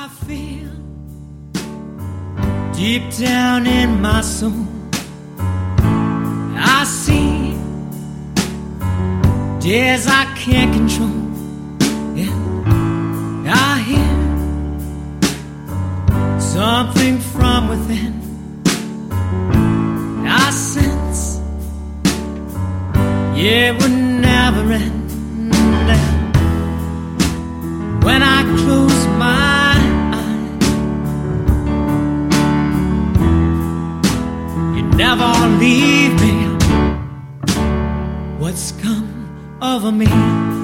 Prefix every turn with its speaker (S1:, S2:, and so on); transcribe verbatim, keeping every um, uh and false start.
S1: I feel deep down in my soul, I see days I can't control, and I hear something from within. I sense it would never end. And when I close my eyes, you never leave me. What's come over me?